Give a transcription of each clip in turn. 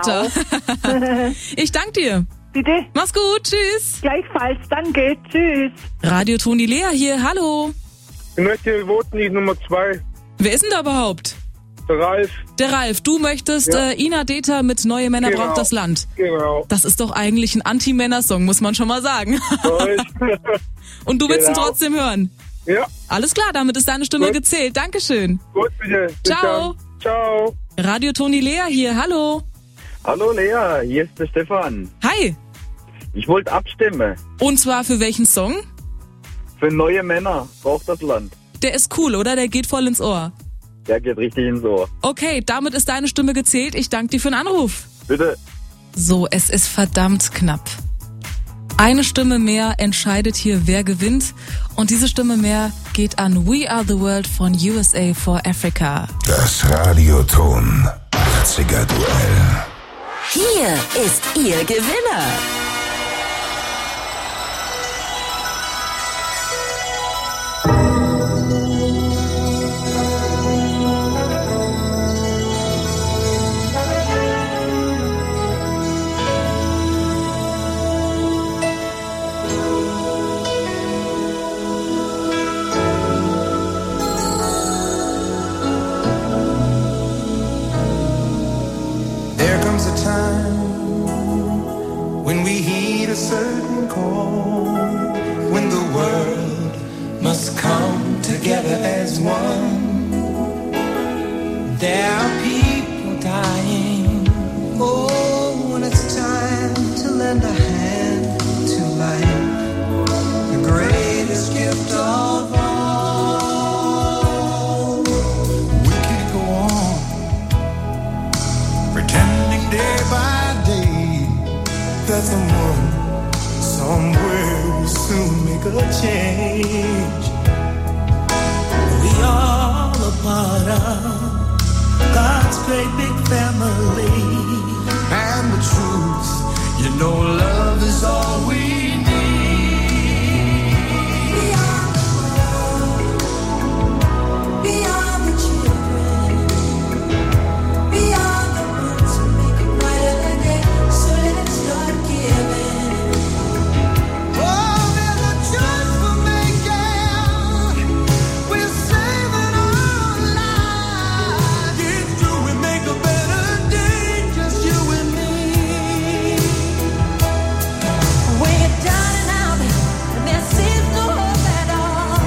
Wetter. Ich danke dir. Bitte? Mach's gut, tschüss. Gleichfalls, danke, tschüs. Radio Toni Lea hier, hallo. Ich möchte voten, die Nummer 2. Wer ist denn da überhaupt? Der Ralf. Der Ralf, du möchtest Ina Deta mit Neue Männer braucht das Land. Genau. Das ist doch eigentlich ein Anti-Männer-Song, muss man schon mal sagen. Und du willst ihn trotzdem hören? Ja. Alles klar, damit ist deine Stimme gezählt. Dankeschön. Gut, bitte. Ciao. Ciao. Radio Toni Lea hier, hallo. Hallo Lea, hier ist der Stefan. Hi. Ich wollte abstimmen. Und zwar für welchen Song? Für Neue Männer braucht das Land. Der ist cool, oder? Der geht voll ins Ohr. Der geht richtig ins Ohr. Okay, damit ist deine Stimme gezählt. Ich danke dir für den Anruf. Bitte. So, es ist verdammt knapp. Eine Stimme mehr entscheidet hier, wer gewinnt. Und diese Stimme mehr geht an We Are the World von USA for Africa. Das Radioton 80er Duell. Hier ist Ihr Gewinner. There comes a time when we heed a certain call, when the world must come together as one. There are people dying. Oh, when it's time to lend a hand to life, the greatest gift of all. We can't go on pretending day by day that someone somewhere will soon make a change. We all a part of God's great big family, and the truth, you know, love is all we need. Beyond the children, beyond the ones who make it brighter than day, so let's start giving. Oh, there's a choice for making. We're saving our lives. It's true, we make a better day, just you and me. We're down and out, and there seems no hope at all.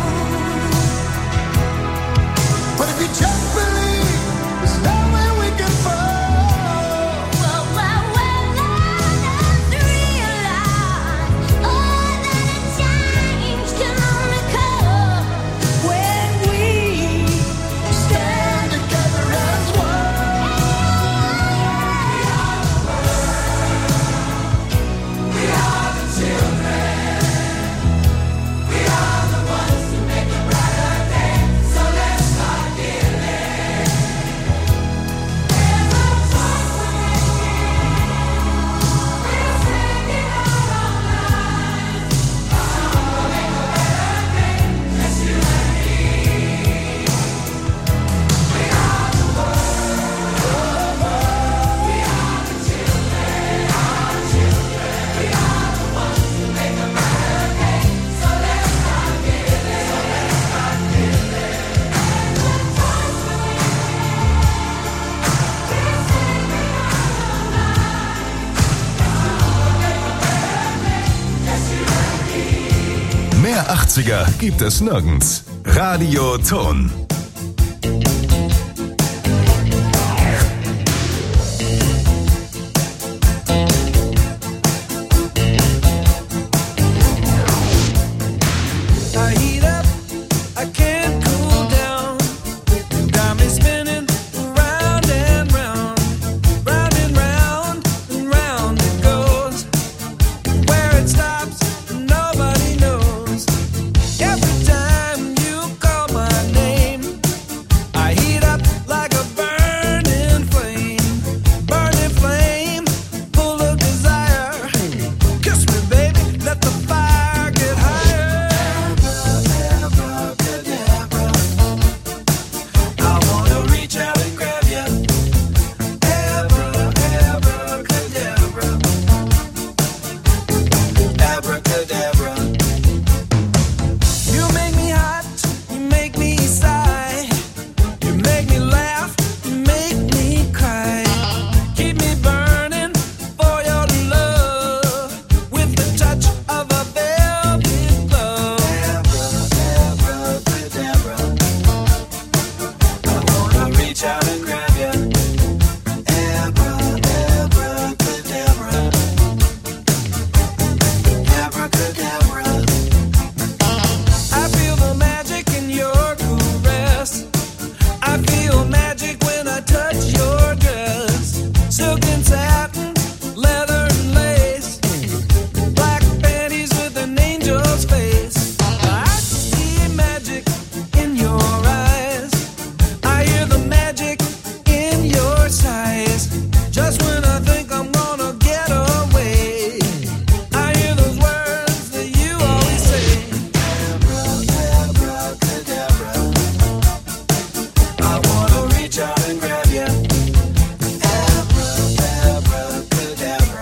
But if you just believe, there's no way we can fall. Well, let us realize, oh, that a change can only come when we stand together as one. We are the children. We are the ones who make a brighter day. So let's start giving. There's a choice we're making. We're saving our lives. So we'll make a better day, just you and me. We are the world. We are the children. Our children. We are the ones who make a brighter day. So let's start giving. So let's start giving. There's a choice we're making. We're saving our lives. Mehr 80er gibt es nirgends. Radioton. I heat up, I can't cool down. Got me spinning round and round, round and round and round it goes. Where it stops, nobody knows. Every time you call my name, satin, leather and lace, black panties with an angel's face. I see magic in your eyes, I hear the magic in your sighs. Just when I think I'm gonna get away, I hear those words that you always say. Abracadabra, I wanna reach out and grab you. Abracadabra,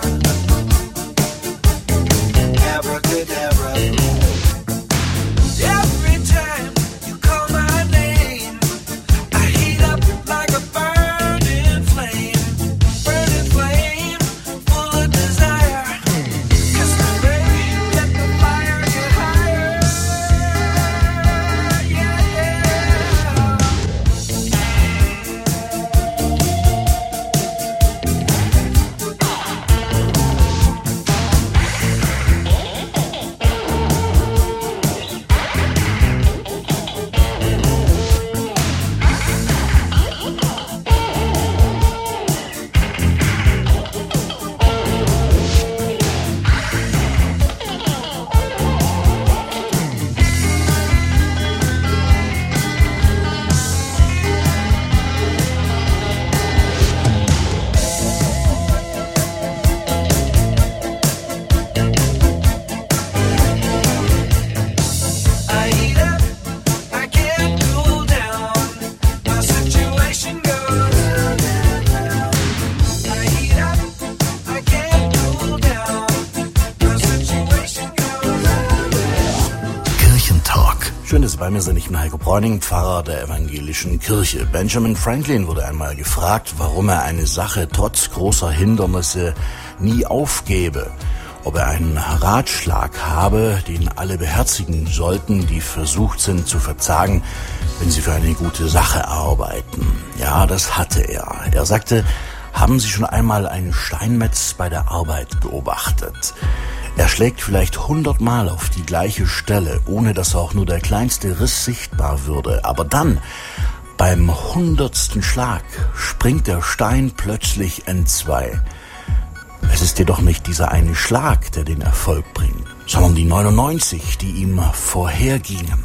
abracadabra. Every time you call my name, I heat up like a burning flame, full of desire. Kiss me, baby, let the fire get higher. Yeah, yeah. I heat up, I can't cool down. My situation goes down, down, down. I heat up, I can't cool down. My situation goes down, down. Kirchentalk. Schön, dass Sie bei mir sind. Ich bin Heiko Bräuning, Pfarrer der evangelischen Kirche. Benjamin Franklin wurde einmal gefragt, warum er eine Sache trotz großer Hindernisse nie aufgebe. Ob er einen Ratschlag habe, den alle beherzigen sollten, die versucht sind zu verzagen, wenn sie für eine gute Sache arbeiten. Ja, das hatte er. Er sagte, haben Sie schon einmal einen Steinmetz bei der Arbeit beobachtet? Er schlägt vielleicht 100 Mal auf die gleiche Stelle, ohne dass auch nur der kleinste Riss sichtbar würde. Aber dann, beim 100. Schlag, springt der Stein plötzlich entzwei. Es ist jedoch nicht dieser eine Schlag, der den Erfolg bringt, sondern die 99, die ihm vorhergingen.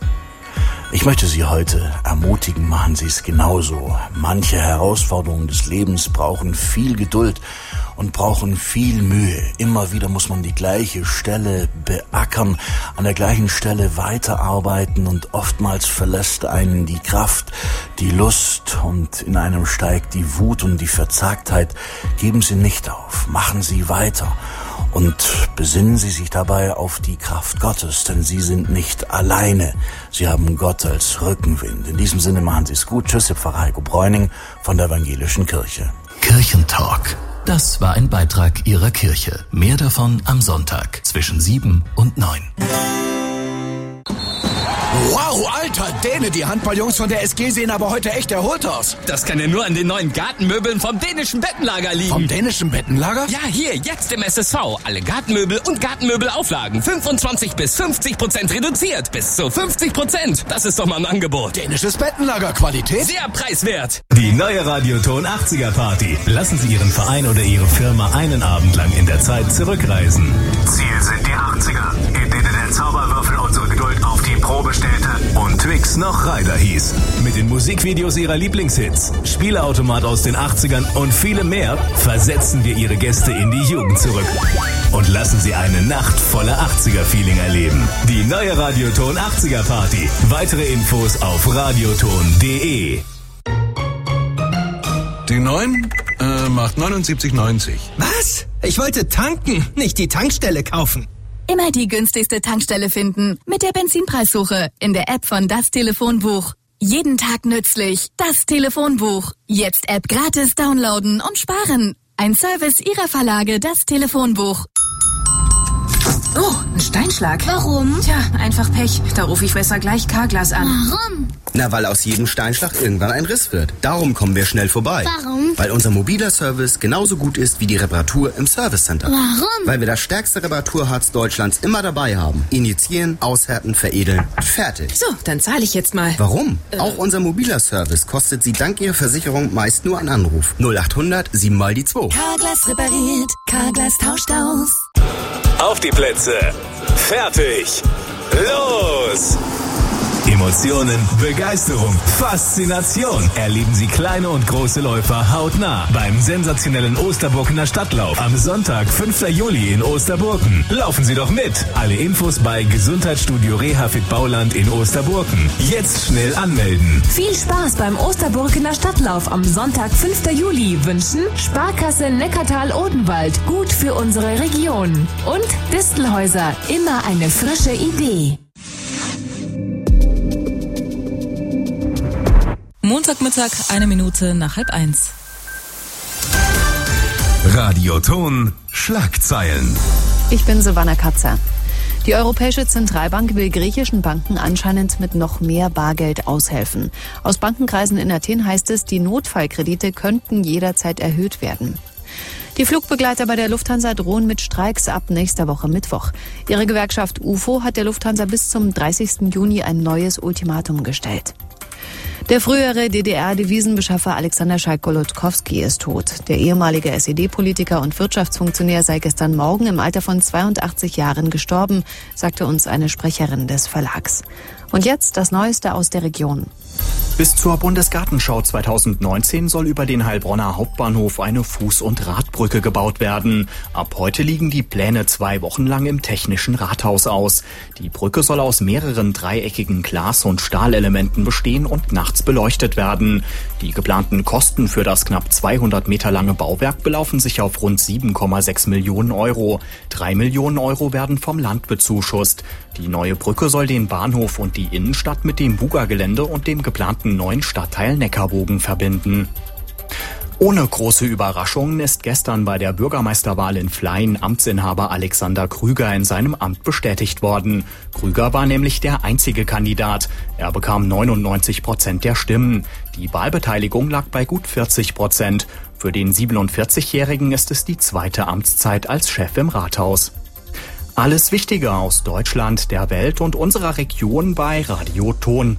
Ich möchte Sie heute ermutigen, machen Sie es genauso. Manche Herausforderungen des Lebens brauchen viel Geduld und brauchen viel Mühe. Immer wieder muss man die gleiche Stelle beackern, an der gleichen Stelle weiterarbeiten und oftmals verlässt einen die Kraft, die Lust und in einem steigt die Wut und die Verzagtheit. Geben Sie nicht auf, machen Sie weiter und besinnen Sie sich dabei auf die Kraft Gottes, denn Sie sind nicht alleine. Sie haben Gott als Rückenwind. In diesem Sinne machen Sie es gut. Tschüss, Ihr Pfarrer Heiko Bräuning von der evangelischen Kirche. Kirchentalk. Das war ein Beitrag Ihrer Kirche. Mehr davon am Sonntag zwischen 7 und 9. Wow, Alter, Däne, die Handballjungs von der SG sehen aber heute echt erholt aus. Das kann ja nur an den neuen Gartenmöbeln vom dänischen Bettenlager liegen. Vom dänischen Bettenlager? Ja, hier, jetzt im SSV. Alle Gartenmöbel und Gartenmöbelauflagen. 25 bis 50% reduziert. Bis zu 50%. Das ist doch mal ein Angebot. Dänisches Bettenlager, Qualität? Sehr preiswert. Die neue Radioton 80er Party. Lassen Sie Ihren Verein oder Ihre Firma einen Abend lang in der Zeit zurückreisen. Ziel sind die 80er, in denen der Zauberwürfel unsere Geduld auf die Probe stellte und Twix noch Ryder hieß. Mit den Musikvideos Ihrer Lieblingshits, Spieleautomat aus den 80ern und vielem mehr versetzen wir Ihre Gäste in die Jugend zurück und lassen Sie eine Nacht voller 80er-Feeling erleben. Die neue Radioton 80er Party. Weitere Infos auf radioton.de. Die 9 macht 79,90. Was? Ich wollte tanken, nicht die Tankstelle kaufen. Immer die günstigste Tankstelle finden mit der Benzinpreissuche in der App von Das Telefonbuch. Jeden Tag nützlich. Das Telefonbuch. Jetzt App gratis downloaden und sparen. Ein Service Ihrer Verlage Das Telefonbuch. Oh, ein Steinschlag. Warum? Tja, einfach Pech. Da rufe ich besser gleich Carglass an. Warum? Na, weil aus jedem Steinschlag irgendwann ein Riss wird. Darum kommen wir schnell vorbei. Warum? Weil unser mobiler Service genauso gut ist wie die Reparatur im Servicecenter. Warum? Weil wir das stärkste Reparaturharz Deutschlands immer dabei haben. Injizieren, aushärten, veredeln. Fertig. So, dann zahle ich jetzt mal. Warum? Auch unser mobiler Service kostet Sie dank Ihrer Versicherung meist nur einen Anruf. 0800 7 mal die 2. Carglass repariert, Carglass tauscht aus. Auf die Plätze. Fertig. Los! Emotionen, Begeisterung, Faszination. Erleben Sie kleine und große Läufer hautnah beim sensationellen Osterburkener Stadtlauf am Sonntag, 5. Juli in Osterburken. Laufen Sie doch mit. Alle Infos bei Gesundheitsstudio Rehafit Bauland in Osterburken. Jetzt schnell anmelden. Viel Spaß beim Osterburkener Stadtlauf am Sonntag, 5. Juli wünschen Sparkasse Neckartal-Odenwald. Gut für unsere Region. Und Distelhäuser. Immer eine frische Idee. Montagmittag, 1 Minute nach 12:30. Radioton Schlagzeilen. Ich bin Silvana Katzer. Die Europäische Zentralbank will griechischen Banken anscheinend mit noch mehr Bargeld aushelfen. Aus Bankenkreisen in Athen heißt es, die Notfallkredite könnten jederzeit erhöht werden. Die Flugbegleiter bei der Lufthansa drohen mit Streiks ab nächster Woche Mittwoch. Ihre Gewerkschaft UFO hat der Lufthansa bis zum 30. Juni ein neues Ultimatum gestellt. Der frühere DDR-Devisenbeschaffer Alexander Schalk-Golodkowski ist tot. Der ehemalige SED-Politiker und Wirtschaftsfunktionär sei gestern Morgen im Alter von 82 Jahren gestorben, sagte uns eine Sprecherin des Verlags. Und jetzt das Neueste aus der Region. Bis zur Bundesgartenschau 2019 soll über den Heilbronner Hauptbahnhof eine Fuß- und Radbrücke gebaut werden. Ab heute liegen die Pläne 2 Wochen lang im Technischen Rathaus aus. Die Brücke soll aus mehreren dreieckigen Glas- und Stahlelementen bestehen und nachts beleuchtet werden. Die geplanten Kosten für das knapp 200 Meter lange Bauwerk belaufen sich auf rund 7,6 Millionen Euro. 3 Millionen Euro werden vom Land bezuschusst. Die neue Brücke soll den Bahnhof und die Innenstadt mit dem Buga-Gelände und dem geplanten neuen Stadtteil Neckarbogen verbinden. Ohne große Überraschungen ist gestern bei der Bürgermeisterwahl in Flein Amtsinhaber Alexander Krüger in seinem Amt bestätigt worden. Krüger war nämlich der einzige Kandidat. Er bekam 99% der Stimmen. Die Wahlbeteiligung lag bei gut 40%. Für den 47-Jährigen ist es die zweite Amtszeit als Chef im Rathaus. Alles Wichtige aus Deutschland, der Welt und unserer Region bei Radioton.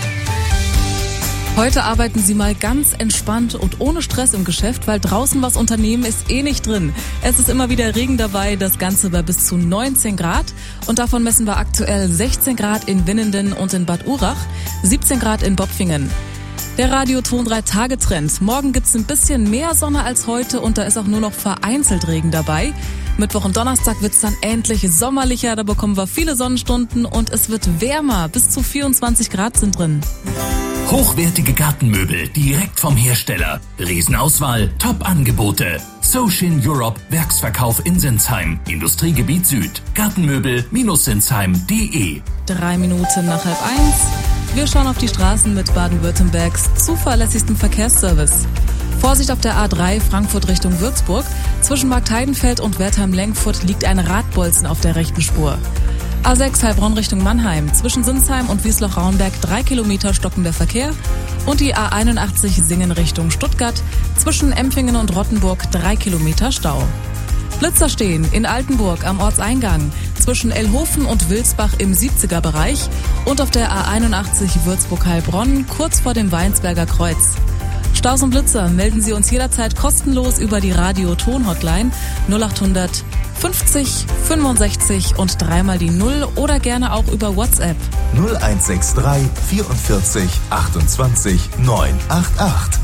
Heute arbeiten Sie mal ganz entspannt und ohne Stress im Geschäft, weil draußen was unternehmen ist nicht drin. Es ist immer wieder Regen dabei, das Ganze bei bis zu 19 Grad. Und davon messen wir aktuell 16 Grad in Winnenden und in Bad Urach, 17 Grad in Bopfingen. Der Radioton 3-Tage-Trend. Morgen gibt's ein bisschen mehr Sonne als heute und da ist auch nur noch vereinzelt Regen dabei. Mittwoch und Donnerstag wird's dann endlich sommerlicher, da bekommen wir viele Sonnenstunden und es wird wärmer. Bis zu 24 Grad sind drin. Hochwertige Gartenmöbel direkt vom Hersteller. Riesenauswahl, Top-Angebote. Socin Europe Werksverkauf in Sinsheim. Industriegebiet Süd. Gartenmöbel-sinsheim.de. 3 Minuten nach 12:30. Wir schauen auf die Straßen mit Baden-Württembergs zuverlässigstem Verkehrsservice. Vorsicht auf der A3 Frankfurt Richtung Würzburg. Zwischen Marktheidenfeld und Wertheim-Lenkfurt liegt ein Radbolzen auf der rechten Spur. A6 Heilbronn Richtung Mannheim. Zwischen Sinsheim und Wiesloch-Rauenberg 3 Kilometer stockender Verkehr. Und die A81 Singen Richtung Stuttgart. Zwischen Empfingen und Rottenburg 3 Kilometer Stau. Blitzer stehen in Altenburg am Ortseingang. Zwischen Ellhofen und Wilsbach im 70er-Bereich. Und auf der A81 Würzburg-Heilbronn kurz vor dem Weinsberger Kreuz. Staus und Blitzer melden Sie uns jederzeit kostenlos über die Radio-Ton-Hotline 0800 50 65 und 3 mal die 0 oder gerne auch über WhatsApp 0163 44 28 988.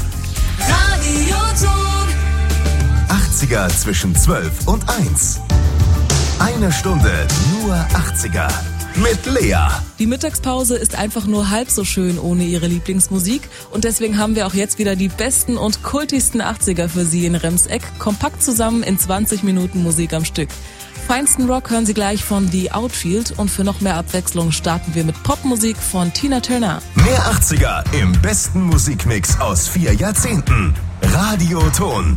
Radioton 80er zwischen 12 und 1. Eine Stunde nur 80er. Mit Lea. Die Mittagspause ist einfach nur halb so schön ohne ihre Lieblingsmusik und deswegen haben wir auch jetzt wieder die besten und kultigsten 80er für Sie in Remseck, kompakt zusammen in 20 Minuten Musik am Stück. Feinsten Rock hören Sie gleich von The Outfield und für noch mehr Abwechslung starten wir mit Popmusik von Tina Turner. Mehr 80er im besten Musikmix aus 4 Jahrzehnten. Radioton.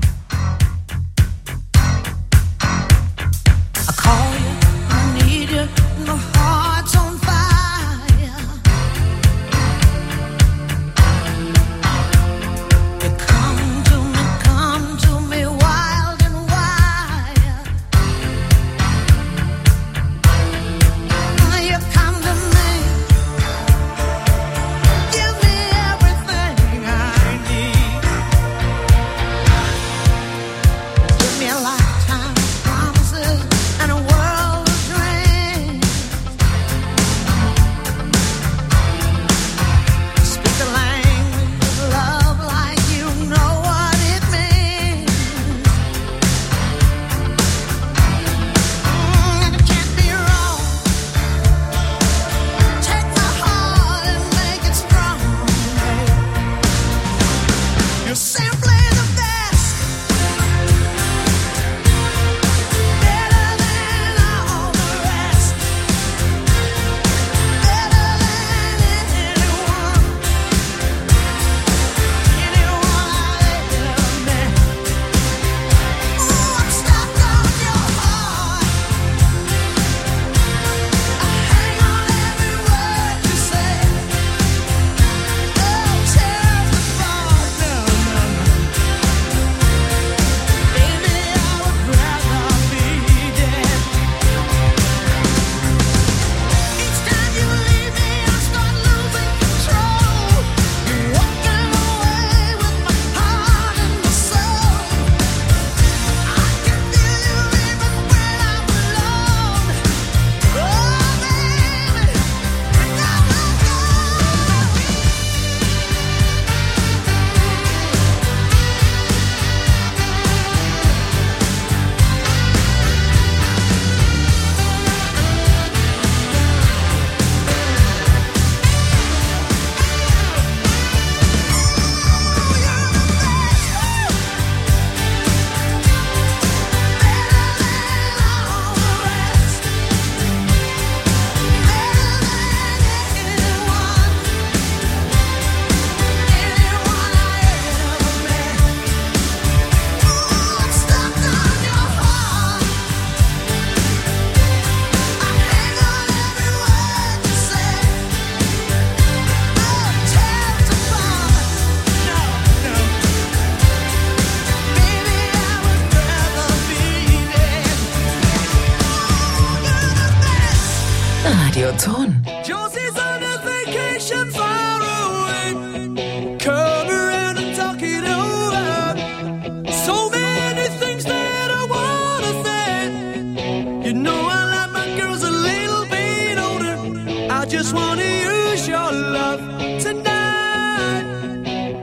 Radio Ton. Josie's on a vacation far away. Come around and talk it over. So many things that I wanna say. You know I like my girls a little bit older. I just wanna use your love tonight.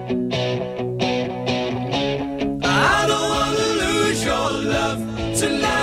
I don't wanna lose your love tonight.